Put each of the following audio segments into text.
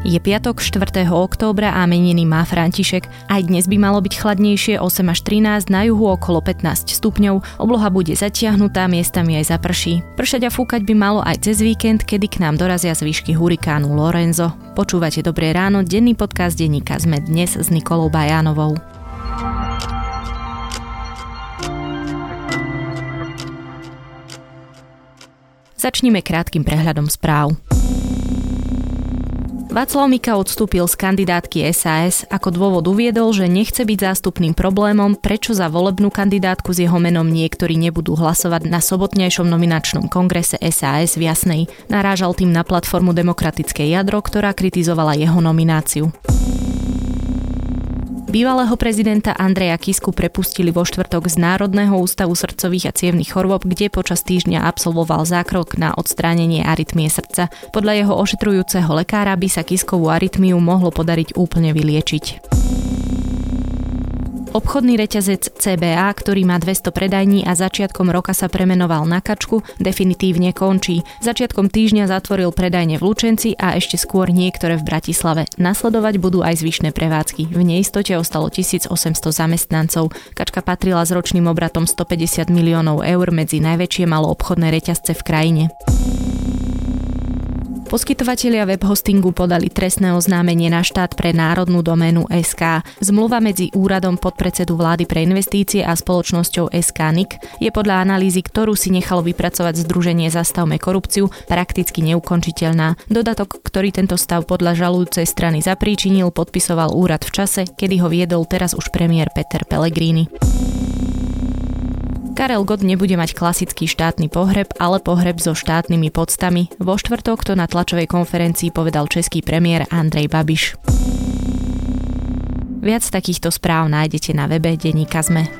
Je piatok 4. októbra a meniny má František. Aj dnes by malo byť chladnejšie, 8 až 13, na juhu okolo 15 stupňov. Obloha bude zatiahnutá, miestami aj zaprší. Pršať a fúkať by malo aj cez víkend, kedy k nám dorazia zvýšky hurikánu Lorenzo. Počúvate Dobré ráno, denný podcast denníka SME dnes s Nikolou Bajánovou. Začnime krátkym prehľadom správ. Václav Mika odstúpil z kandidátky SAS. Ako dôvod uviedol, že nechce byť zástupným problémom, prečo za volebnú kandidátku s jeho menom niektorí nebudú hlasovať na sobotnejšom nominačnom kongrese SAS v Jasnej. Narážal tým na platformu Demokratické jadro, ktorá kritizovala jeho nomináciu. Bývalého prezidenta Andreja Kisku prepustili vo štvrtok z Národného ústavu srdcových a cievnych chorôb, kde počas týždňa absolvoval zákrok na odstránenie arytmie srdca. Podľa jeho ošetrujúceho lekára by sa Kiskovú arytmiu mohlo podariť úplne vyliečiť. Obchodný reťazec CBA, ktorý má 200 predajní a začiatkom roka sa premenoval na Kačku, definitívne končí. Začiatkom týždňa zatvoril predajne v Lučenci a ešte skôr niektoré v Bratislave. Nasledovať budú aj zvyšné prevádzky. V neistote ostalo 1800 zamestnancov. Kačka patrila s ročným obratom 150 miliónov eur medzi najväčšie maloobchodné reťazce v krajine. Poskytovatelia webhostingu podali trestné oznámenie na štát pre národnú doménu SK. Zmluva medzi úradom podpredsedu vlády pre investície a spoločnosťou SK-NIC je podľa analýzy, ktorú si nechalo vypracovať Združenie Zastavme korupciu, prakticky neukončiteľná. Dodatok, ktorý tento stav podľa žalujúcej strany zapríčinil, podpisoval úrad v čase, kedy ho viedol teraz už premiér Peter Pellegrini. Karel Gott nebude mať klasický štátny pohreb, ale pohreb so štátnymi poctami. Vo štvrtok to na tlačovej konferencii povedal český premiér Andrej Babiš. Viac takýchto správ nájdete na webe denníka SME.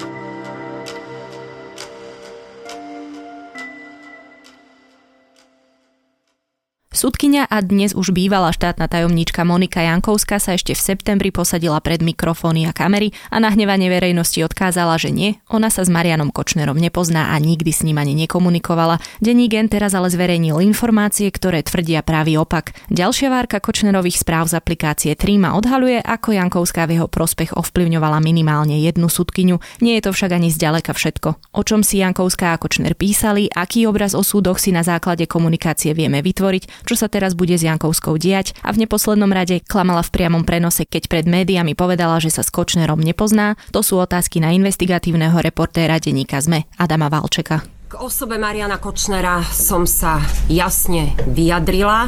Sudkyňa a dnes už bývalá štátna tajomníčka Monika Jankovská sa ešte v septembri posadila pred mikrofóny a kamery a na hnevanie verejnosti odkázala, že nie, ona sa s Marianom Kočnerom nepozná a nikdy s ním ani nekomunikovala. Denník N teraz ale zverejnil informácie, ktoré tvrdia pravý opak. Ďalšia várka Kočnerových správ z aplikácie Threema odhaľuje, ako Jankovská v jeho prospech ovplyvňovala minimálne jednu sudkyňu. Nie je to však ani zďaleka všetko. O čom si Jankovská a Kočner písali, aký obraz o súdoch si na základe komunikácie vieme vytvoriť, čo sa teraz bude s Jankovskou diať a v neposlednom rade klamala v priamom prenose, keď pred médiami povedala, že sa s Kočnerom nepozná. To sú otázky na investigatívneho reportéra denníka SME Adama Valčeka. K osobe Mariana Kočnera som sa jasne vyjadrila.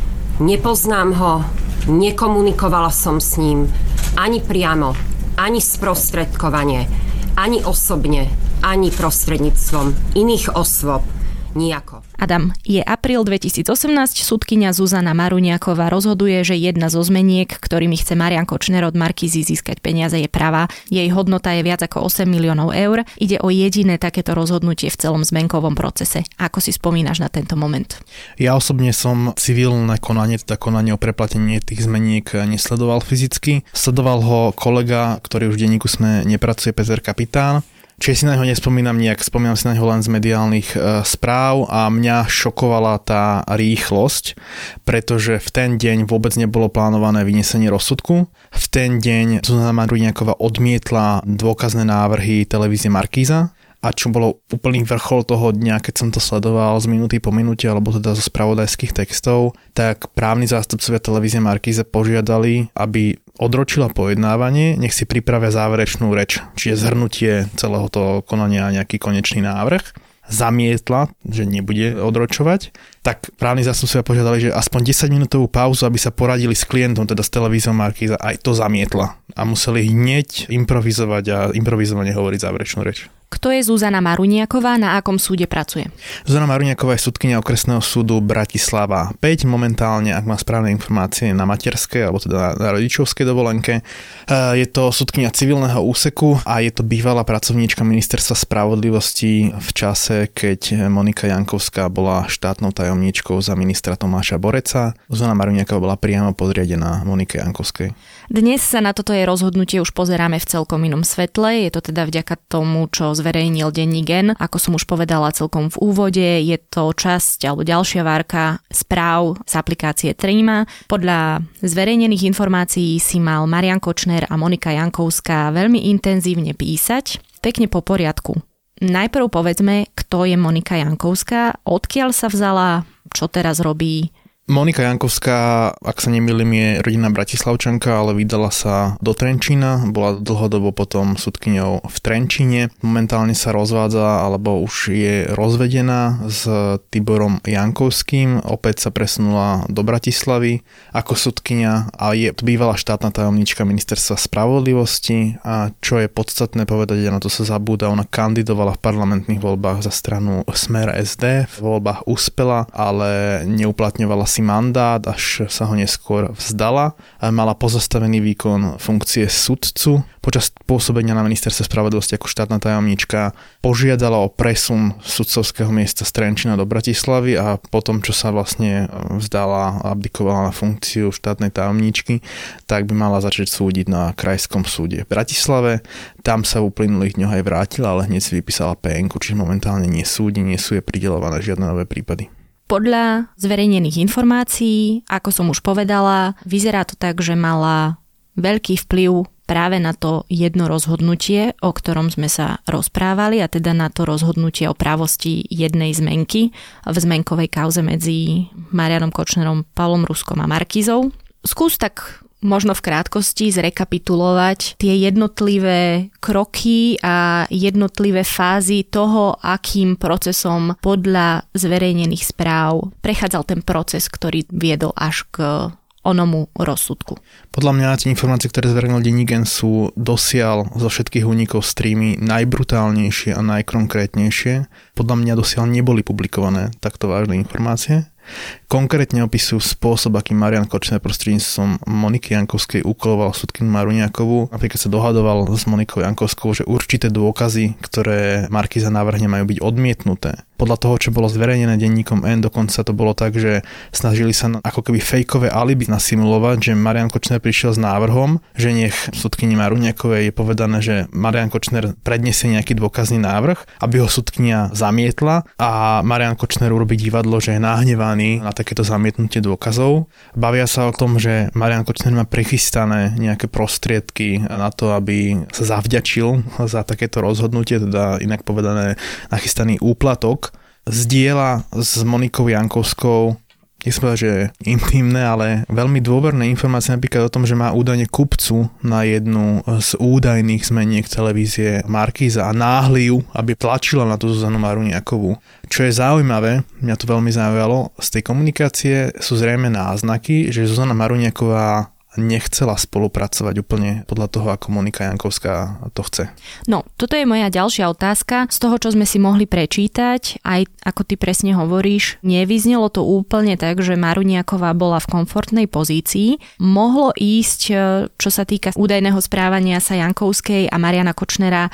Nepoznám ho, nekomunikovala som s ním ani priamo, ani sprostredkovane, ani osobne, ani prostredníctvom iných osôb. Nijako. Adam, je apríl 2018, sudkyňa Zuzana Maruniaková rozhoduje, že jedna zo zmeniek, ktorými chce Marian Kočner od Markízy získať peniaze, je pravá. Jej hodnota je viac ako 8 miliónov eur. Ide o jediné takéto rozhodnutie v celom zmenkovom procese. Ako si spomínaš na tento moment? Ja osobne som civilné konanie, teda konanie o preplatenie tých zmeniek nesledoval fyzicky. Sledoval ho kolega, ktorý už v denníku SME nepracuje, Peter Kapitán. Čiže si na neho nespomínam nejak, spomínam si na neho len z mediálnych správ a mňa šokovala tá rýchlosť, pretože v ten deň vôbec nebolo plánované vynesenie rozsudku. V ten deň Zuzana Maruniaková odmietla dôkazné návrhy televízie Markíza. A čo bolo úplný vrchol toho dňa, keď som to sledoval z minúty po minúte, alebo teda zo spravodajských textov, tak právni zástupcovia televízie Markíza požiadali, aby odročila pojednávanie, nech si pripravia záverečnú reč, čiže zhrnutie celého toho konania a nejaký konečný návrh. Zamietla, že nebude odročovať, tak právni zástupcovia požiadali, že aspoň 10-minútovú pauzu, aby sa poradili s klientom, teda s televíziou Markíza, aj to zamietla. A museli hneď improvizovať a improvizovane hovoriť záverečnú reč. Kto je Zuzana Maruniaková, na akom súde pracuje? Zuzana Maruniaková je sudkyňa okresného súdu Bratislava 5, momentálne, ak mám správne informácie, na materskej, alebo teda na rodičovskej dovolenke. Je to sudkyňa civilného úseku a je to bývalá pracovníčka Ministerstva spravodlivosti v čase, keď Monika Jankovská bola štátnou tajomníčkou za ministra Tomáša Boreca. Zuzana Maruniaková bola priamo podriadená Monike Jankovskej. Dnes sa na toto jej rozhodnutie už pozeráme v celkom inom svetle. Je to teda vďaka tomu, čo zverejnil denník N. Ako som už povedala celkom v úvode, je to časť alebo ďalšia várka správ z aplikácie Tríma. Podľa zverejnených informácií si mal Marian Kočner a Monika Jankovská veľmi intenzívne písať. Pekne po poriadku. Najprv povedzme, kto je Monika Jankovská, odkiaľ sa vzala, čo teraz robí. Monika Jankovská, ak sa nemýlim, je rodinná Bratislavčanka, ale vydala sa do Trenčína, bola dlhodobo potom sudkyňou v Trenčíne. Momentálne sa rozvádza, alebo už je rozvedená s Tiborom Jankovským, opäť sa presunula do Bratislavy ako sudkyňa a je bývalá štátna tajomníčka Ministerstva spravodlivosti. A čo je podstatné povedať, a na to sa zabúda, ona kandidovala v parlamentných voľbách za stranu Smer SD, v voľbách uspela, ale neuplatňovala si mandát, až sa ho neskôr vzdala a mala pozastavený výkon funkcie sudcu. Počas pôsobenia na ministerstve spravodlivosti ako štátna tajomníčka požiadala o presun sudcovského miesta z Trenčína do Bratislavy a potom, čo sa vlastne vzdala a abdikovala na funkciu štátnej tajomníčky, tak by mala začať súdiť na Krajskom súde v Bratislave. Tam sa v uplynulých dňoch aj vrátila, ale hneď si vypísala PN-ku, čiže momentálne nesúdi, nie sú jej prideľované žiadne nové prípady. Podľa zverejnených informácií, ako som už povedala, vyzerá to tak, že mala veľký vplyv práve na to jedno rozhodnutie, o ktorom sme sa rozprávali, a teda na to rozhodnutie o právosti jednej zmenky v zmenkovej kauze medzi Marianom Kočnerom, Pavlom Ruskom a Markízou. Skús tak možno v krátkosti zrekapitulovať tie jednotlivé kroky a jednotlivé fázy toho, akým procesom podľa zverejnených správ prechádzal ten proces, ktorý viedol až k onomu rozsudku. Podľa mňa tie informácie, ktoré zverejnil denník N, sú dosiaľ zo všetkých únikov streamy najbrutálnejšie a najkonkrétnejšie. Podľa mňa dosiaľ neboli publikované takto vážne informácie. Konkrétne opisujú spôsob, akým Marian Kočner prostredníctvom Moniky Jankovskej úkoloval sudkyňu Maruniakovú. Napríklad sa dohadoval s Monikou Jankovskou, že určité dôkazy, ktoré Markíza navrhne, majú byť odmietnuté. Podľa toho, čo bolo zverejnené denníkom N, dokonca to bolo tak, že snažili sa ako keby fejkové alibi nasimulovať, že Marian Kočner prišiel s návrhom, že nech sudkyni Maruniakovej je povedané, že Marian Kočner predniesie nejaký dôkazný návrh, aby ho sudkyňa zamietla a Marian Kočner urobí divadlo, že je nahnevaný na takéto zamietnutie dôkazov. Bavia sa o tom, že Marian Kočner má prichystané nejaké prostriedky na to, aby sa zavďačil za takéto rozhodnutie, teda inak povedané nachystaný úplatok. Zdieľa s Monikou Jankovskou, nechcem povedať, že intimné, ale veľmi dôverné informácie napríklad o tom, že má údajne kupcu na jednu z údajných zmeniek televízie Markíza a náhli ju, aby tlačila na tú Zuzanu Maruniakovú. Čo je zaujímavé, mňa to veľmi zaujalo, z tej komunikácie sú zrejme náznaky, že Zuzana Maruniaková nechcela spolupracovať úplne podľa toho, ako Monika Jankovská to chce. No, toto je moja ďalšia otázka. Z toho, čo sme si mohli prečítať, aj ako ty presne hovoríš, nevyznelo to úplne tak, že Maruniaková bola v komfortnej pozícii. Mohlo ísť, čo sa týka údajného správania sa Jankovskej a Mariana Kočnera,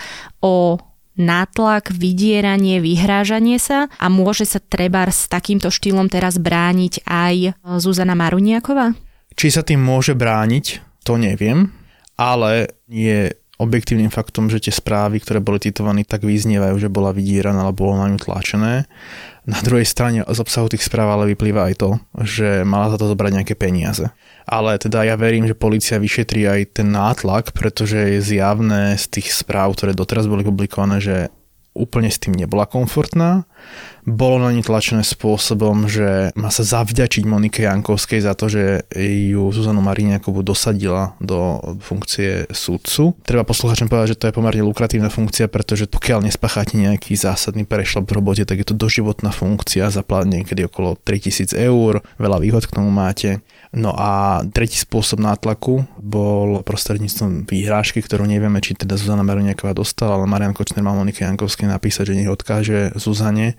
o nátlak, vydieranie, vyhrážanie sa a môže sa trebárs s takýmto štýlom teraz brániť aj Zuzana Maruniaková? Či sa tým môže brániť, to neviem, ale je objektívnym faktom, že tie správy, ktoré boli citované, tak vyznievajú, že bola vydieraná alebo bolo na ňu tlačené. Na druhej strane z obsahu tých správ ale vyplýva aj to, že mala za to zobrať nejaké peniaze. Ale teda ja verím, že polícia vyšetrí aj ten nátlak, pretože je zjavné z tých správ, ktoré doteraz boli publikované, že úplne s tým nebola komfortná. Bolo na ňu tlačené spôsobom, že má sa zavďačiť Monike Jankovskej za to, že ju Zuzanu Maruniakovú dosadila do funkcie sudcu. Treba poslucháčom povedať, že to je pomerne lukratívna funkcia, pretože pokiaľ nespácháte nejaký zásadný prešľap v robote, tak je to doživotná funkcia, zaplatí niekedy okolo 3 000 eur, veľa výhod k tomu máte. No a tretí spôsob nátlaku bol prostredníctvom výhrážky, ktorú nevieme, či teda Zuzana Maruniaková dostala, ale Marian Kočner mal Monike Jankovskej napísať, že nech odkáže Zuzane,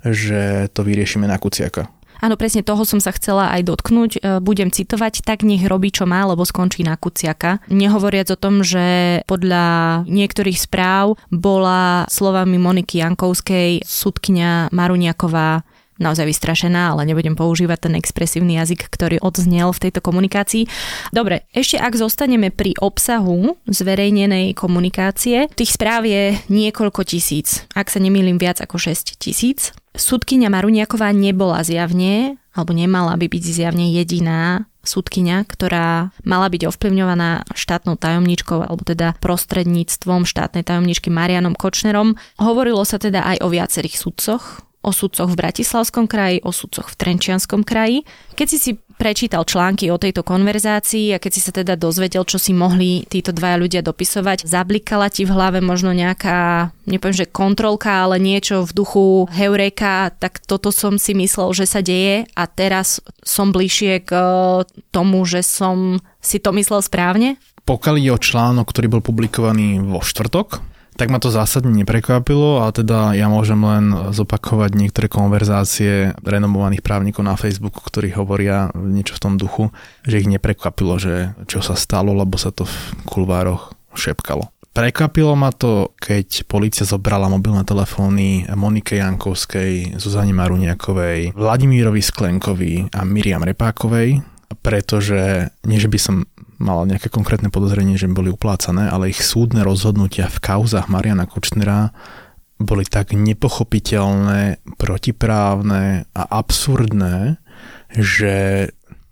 že to vyriešime na Kuciaka. Áno, presne toho som sa chcela aj dotknúť. Budem citovať, tak nech robí, čo má, lebo skončí na Kuciaka. Nehovoriac o tom, že podľa niektorých správ bola slovami Moniky Jankovskej sudkyňa Maruniaková naozaj vystrašená, ale nebudem používať ten expresívny jazyk, ktorý odznel v tejto komunikácii. Dobre, ešte ak zostaneme pri obsahu zverejnenej komunikácie, tých správ je niekoľko tisíc, ak sa nemýlim viac ako 6 000. Sudkyňa Maruniaková nebola zjavne, alebo nemala by byť zjavne jediná sudkyňa, ktorá mala byť ovplyvňovaná štátnou tajomníčkou, alebo teda prostredníctvom štátnej tajomníčky Marianom Kočnerom. Hovorilo sa teda aj o viacerých sudcoch, o sudcoch v Bratislavskom kraji, o sudcoch v Trenčianskom kraji. Keď si prečítal články o tejto konverzácii a keď si sa teda dozvedel, čo si mohli títo dvaja ľudia dopisovať, zablikala ti v hlave možno nejaká, nepoviem, že kontrolka, ale niečo v duchu heureka, tak toto som si myslel, že sa deje a teraz som bližšie k tomu, že som si to myslel správne? Pokiaľ je o článok, ktorý bol publikovaný vo štvrtok, tak ma to zásadne neprekvapilo a teda ja môžem len zopakovať niektoré konverzácie renomovaných právnikov na Facebooku, ktorí hovoria niečo v tom duchu, že ich neprekvapilo, že čo sa stalo, lebo sa to v kulvároch šepkalo. Prekvapilo ma to, keď polícia zobrala mobilné telefóny Monike Jankovskej, Zuzane Maruniakovej, Vladimírovi Sklenkovi a Miriam Repákovej, pretože nie, že by som mal nejaké konkrétne podozrenie, že boli uplácané, ale ich súdne rozhodnutia v kauzách Mariana Kočnera boli tak nepochopiteľné, protiprávne a absurdné, že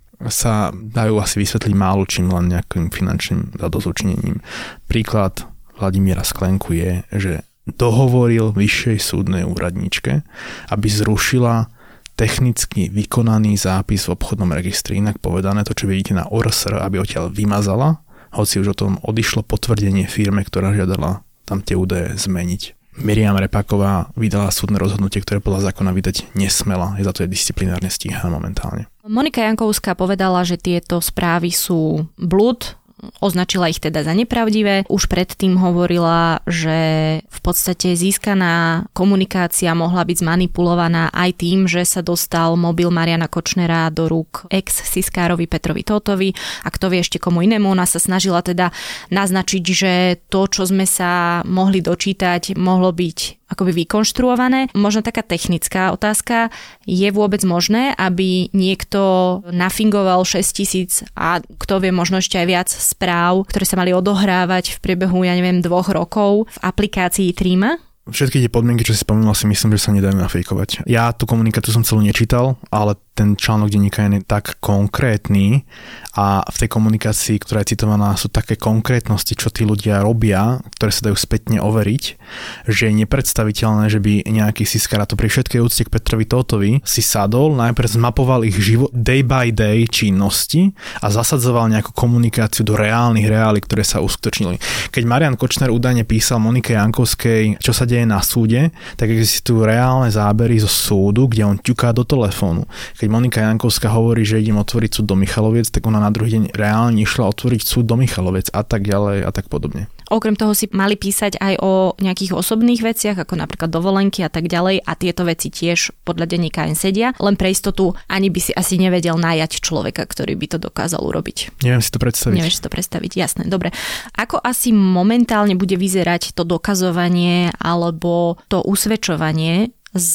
sa dajú asi vysvetliť málo čím, len nejakým finančným zadosťučinením. Príklad Vladimíra Sklenku je, že dohovoril vyššej súdnej úradníčke, aby zrušila technicky vykonaný zápis v obchodnom registri, inak povedané to, čo vidíte na ORSR, aby odtiaľ vymazala, hoci už o tom odišlo potvrdenie firme, ktorá žiadala tam tie údaje zmeniť. Miriam Repáková vydala súdne rozhodnutie, ktoré podľa zákona vydať nesmela, je za to disciplinárne stíhaná momentálne. Monika Jankovská povedala, že tieto správy sú blud, označila ich teda za nepravdivé. Už predtým hovorila, že v podstate získaná komunikácia mohla byť zmanipulovaná aj tým, že sa dostal mobil Mariana Kočnera do rúk ex-siskárovi Petrovi Tótovi a kto vie ešte komu inému. Ona sa snažila teda naznačiť, že to, čo sme sa mohli dočítať, mohlo byť akoby vykonštruované. Možno taká technická otázka, je vôbec možné, aby niekto nafingoval 6 000 a kto vie, možno ešte aj viac správ, ktoré sa mali odohrávať v priebehu, 2 rokov v aplikácii Trima? Všetky tie podmienky, čo si spomínal, si myslím, že sa nedajú nafejkovať. Ja tú komunikáciu som celú nečítal, ale ten článok denníka je tak konkrétny a v tej komunikácii, ktorá je citovaná, sú také konkrétnosti, čo tí ľudia robia, ktoré sa dajú spätne overiť, že je nepredstaviteľné, že by nejaký siskár, a to pri všetkej úcte k Petrovi Tótovi, si sadol, najprv zmapoval ich život day by day činnosti a zasadzoval nejakú komunikáciu do reálnych reálí, ktoré sa uskutočnili. Keď Marian Kočner údajne písal Monike Jankovskej, čo sa deje na súde, tak existujú reálne zábery zo súdu, kde on ťuká do telefónu. Keď Monika Jankovská hovorí, že idem otvoriť súd do Michaloviec, tak ona na druhý deň reálne išla otvoriť súd do Michaloviec a tak ďalej a tak podobne. Okrem toho si mali písať aj o nejakých osobných veciach, ako napríklad dovolenky a tak ďalej a tieto veci tiež podľa denníka N sedia. Len pre istotu ani by si asi nevedel najať človeka, ktorý by to dokázal urobiť. Neviem si to predstaviť. Nevieš si to predstaviť, jasné. Dobre. Ako asi momentálne bude vyzerať to dokazovanie alebo to usvedčovanie z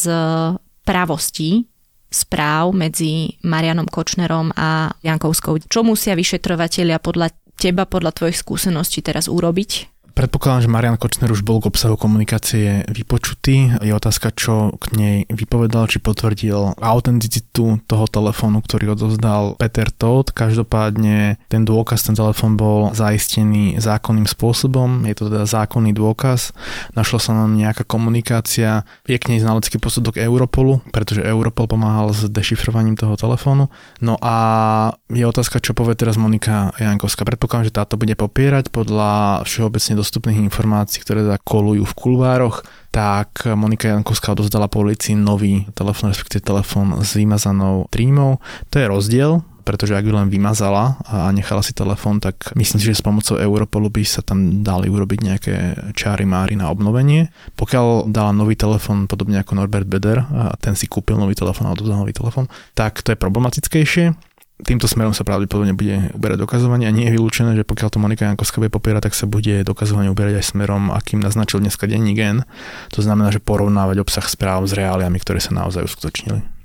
pravostí správ medzi Marianom Kočnerom a Jankovskou? Čo musia vyšetrovatelia podľa teba, podľa tvojich skúseností teraz urobiť? Predpokladám, že Marian Kočner už bol k obsahu komunikácie vypočutý. Je otázka, čo k nej vypovedal, či potvrdil autenticitu toho telefónu, ktorý odovzdal Peter Tóth. Každopádne ten dôkaz, ten telefón bol zaistený zákonným spôsobom. Je to teda zákonný dôkaz. Našla sa nám nejaká komunikácia. Je k nej znalecký posudok Europolu, pretože Europol pomáhal s dešifrovaním toho telefónu. No a je otázka, čo povie teraz Monika Jankovská. Predpokladám, že táto bude popierať podľa všeobecne dostupných informácií, ktoré teda kolujú v kulvároch, tak Monika Jankovská odovzdala polícii nový telefón, respektíve telefón s vymazanou trímou. To je rozdiel, pretože ak by len vymazala a nechala si telefón, tak myslím si, že s pomocou Europolu by sa tam dali urobiť nejaké čáry máry na obnovenie. Pokiaľ dala nový telefón, podobne ako Norbert Beder, a ten si kúpil nový telefón a odovzdal nový telefón, tak to je problematickejšie. Týmto smerom sa pravdepodobne bude uberať dokazovanie a nie je vylúčené, že pokiaľ to Monika Jankovská bude popierať, tak sa bude dokazovanie uberať aj smerom, akým naznačil dneska denník N. To znamená, že porovnávať obsah správ s reáliami, ktoré sa naozaj uskutočnili.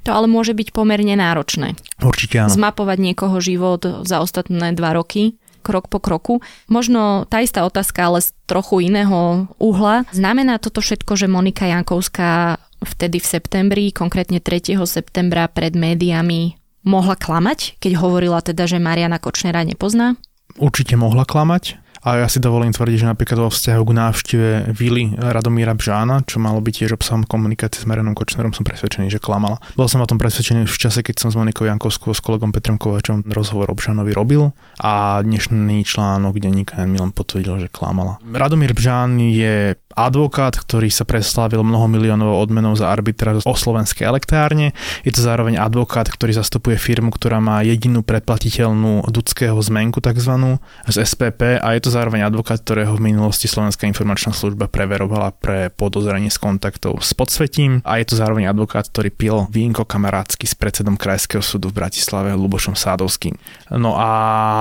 To ale môže byť pomerne náročné. Určite áno. Zmapovať niekoho život za ostatné 2 roky, krok po kroku. Možno tá istá otázka, ale z trochu iného uhla. Znamená toto všetko, že Monika Jankovská vtedy v septembri, konkrétne 3. septembra pred médiami mohla klamať, keď hovorila teda, že Mariana Kočnera nepozná? Určite mohla klamať. A ja si dovolím tvrdiť, že napríklad vo vzťahu k návšteve vily Radomíra Bžána, čo malo byť tiež obsahom komunikácie s Marianom Kočnerom, som presvedčený, že klamala. Bol som o tom presvedčený už v čase, keď som s Monikou Jankovskou s kolegom Petrom Kovačom rozhovor o Bžánovi robil a dnešný článok denníka Milan potvrdil, že klamala. Radomír Bžán je advokát, ktorý sa preslávil mnohomiliónovou odmenou za arbitráž o Slovenskej elektrárne. Je to zároveň advokát, ktorý zastupuje firmu, ktorá má jedinú predplatiteľnú Dudského zmenku takzvanú z SPP, a je to zároveň advokát, ktorého v minulosti Slovenská informačná služba preverovala pre podozrenie z kontaktov s podsvetím, a je to zároveň advokát, ktorý pil vínko kamarátsky s predsedom Krajského súdu v Bratislave Ľubošom Sádovským. No a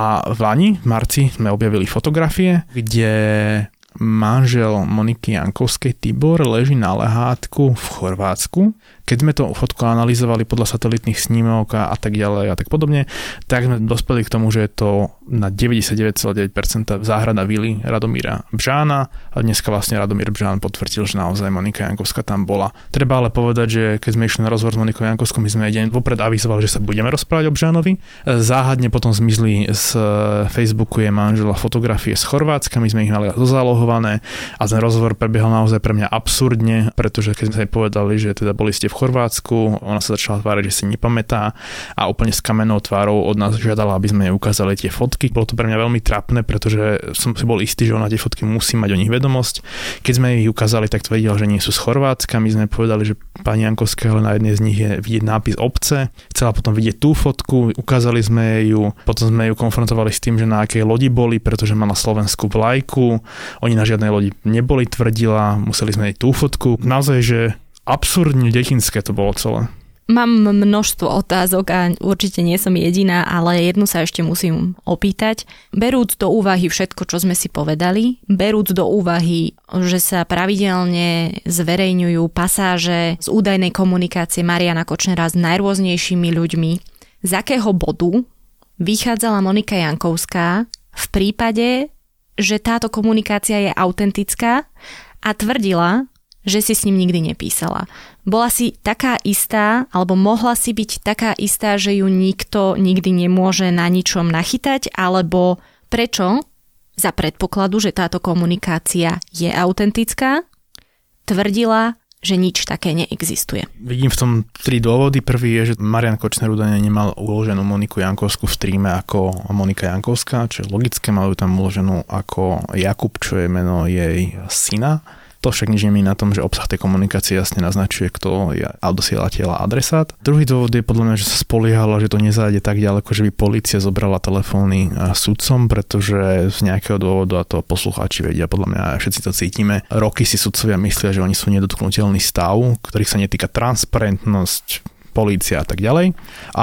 v marci sme objavili fotografie, kde manžel Moniky Jankovskej Tibor leží na lehátku v Chorvátsku. Keď sme to fotku analyzovali podľa satelitných snímok a tak ďalej a tak podobne, tak sme dospeli k tomu, že je to na 99,9% záhrada vily Radomíra Bžána, a dneska vlastne Radomír Bžán potvrdil, že naozaj Monika Jankovská tam bola. Treba ale povedať, že keď sme išli na rozhovor s Monikou Jankovskou, my sme deň vopred avizovali, že sa budeme rozprávať o Bžánovi. Záhadne potom zmizli z Facebooku je manžela fotografie z Chorvátska, my sme ich mali zazálohované a ten rozhovor prebiehal naozaj pre mňa absurdne, pretože keď sme sa jej povedali, že teda boli ste v Chorvátsku, ona sa začala tváriť, že si nepamätá a úplne s kamennou tvárou od nás žiadala, aby sme jej ukázali tie fotky. Bolo to pre mňa veľmi trápne, pretože som si bol istý, že ona tie fotky musí mať o nich vedomosť. Keď sme jej ukázali, tak tvrdila, že nie sú z Chorvátska. My sme povedali, že pani Jankovská, ale na jednej z nich je vidieť nápis obce. Chcela potom vidieť tú fotku, ukázali sme ju, potom sme ju konfrontovali s tým, že na akej lodi boli, pretože mala slovenskú vlajku. Oni na žiadnej lodi neboli, tvrdila, museli sme jej tú fotku. Naozaj, že absurdne detinské to bolo celé. Mám množstvo otázok a určite nie som jediná, ale jednu sa ešte musím opýtať. Berúc do úvahy všetko, čo sme si povedali, berúc do úvahy, že sa pravidelne zverejňujú pasáže z údajnej komunikácie Mariana Kočnera s najrôznejšími ľuďmi, z akého bodu vychádzala Monika Jankovská v prípade, že táto komunikácia je autentická, a tvrdila, že si s ním nikdy nepísala. Bola si taká istá, alebo mohla si byť taká istá, že ju nikto nikdy nemôže na ničom nachytať, alebo prečo, za predpokladu, že táto komunikácia je autentická, tvrdila, že nič také neexistuje. Vidím v tom 3 dôvody. Prvý je, že Marian Kočner údajne nemal uloženú Moniku Jankovskú v streame ako Monika Jankovská, čo je logické, mal ju tam uloženú ako Jakub, čo je meno jej syna. To však nič nemí na tom, že obsah tej komunikácie jasne naznačuje, kto je dosielateľ a adresát. Druhý dôvod je podľa mňa, že sa spoliehalo, že to nezájde tak ďaleko, že by polícia zobrala telefóny sudcom, pretože z nejakého dôvodu, a to poslucháči vedia, podľa mňa všetci to cítime, roky si sudcovia myslia, že oni sú nedotknutelný stav, ktorých sa netýka transparentnosť, polícia a tak ďalej. A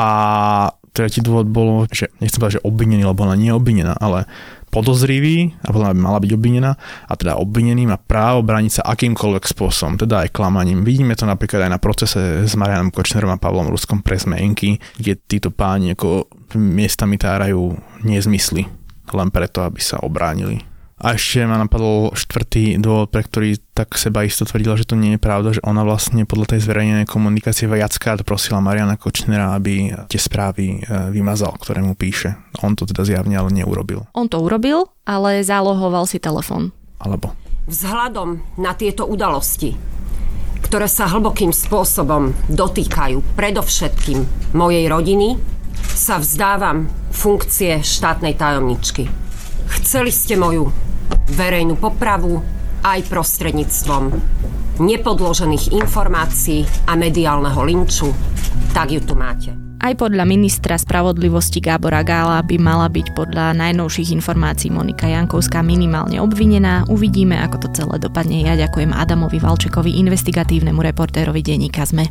tretí dôvod bolo, že nechcem povedať, že obvinený, lebo ona nie je obvinená, ale podozrivý, a potom by mala byť obvinená, a teda obvinený má právo brániť sa akýmkoľvek spôsobom, teda aj klamaním. Vidíme to napríklad aj na procese s Marianom Kočnerom a Pavlom Ruskom pre zmenky, kde títo páni ako miestami tárajú nezmysly len preto, aby sa obránili. A ešte ma napadol 4. dôvod, pre ktorý tak sebaisto tvrdila, že to nie je pravda, že ona vlastne podľa tej zverejnenej komunikácie viackrát prosila Mariana Kočnera, aby tie správy vymazal, ktoré mu píše. On to teda zjavne ale neurobil. On to urobil, ale zálohoval si telefón. Alebo? Vzhľadom na tieto udalosti, ktoré sa hlbokým spôsobom dotýkajú predovšetkým mojej rodiny, sa vzdávam funkcie štátnej tajomničky. Chceli ste moju verejnú popravu aj prostredníctvom nepodložených informácií a mediálneho linču, tak ju tu máte. Aj podľa ministra spravodlivosti Gábora Gála by mala byť podľa najnovších informácií Monika Jankovská minimálne obvinená. Uvidíme, ako to celé dopadne. Ja ďakujem Adamovi Valčekovi, investigatívnemu reportérovi denníka SME.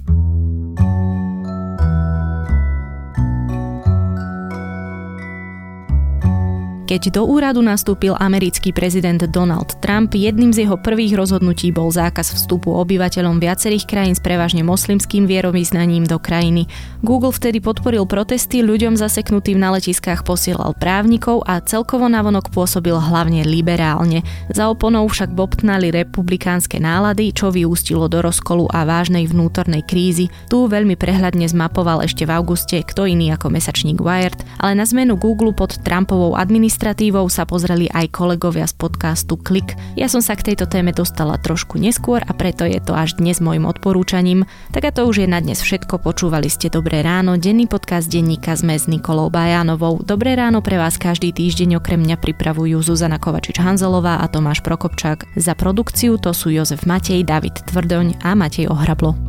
Keď do úradu nastúpil americký prezident Donald Trump, jedným z jeho prvých rozhodnutí bol zákaz vstupu obyvateľom viacerých krajín s prevažne moslimským vierovyznaním do krajiny. Google vtedy podporil protesty, ľuďom zaseknutým na letiskách posielal právnikov a celkovo navonok pôsobil hlavne liberálne. Za oponou však bobtnali republikánske nálady, čo vyústilo do rozkolu a vážnej vnútornej krízy. Tu veľmi prehľadne zmapoval ešte v auguste kto iný ako mesačník Wired, ale na zmenu Google pod Trumpovou administratívou sa pozreli aj kolegovia z podcastu Klik. Ja som sa k tejto téme dostala trošku neskôr a preto je to až dnes môjim odporúčaním. Tak a to už je na dnes všetko. Počúvali ste Dobré ráno, denný podcast denníka SME s Nikolou Bajánovou. Dobré ráno pre vás každý týždeň okrem mňa pripravujú Zuzana Kovačič-Hanzelová a Tomáš Prokopčák. Za produkciu to sú Jozef Matej, David Tvrdoň a Matej Ohrablo.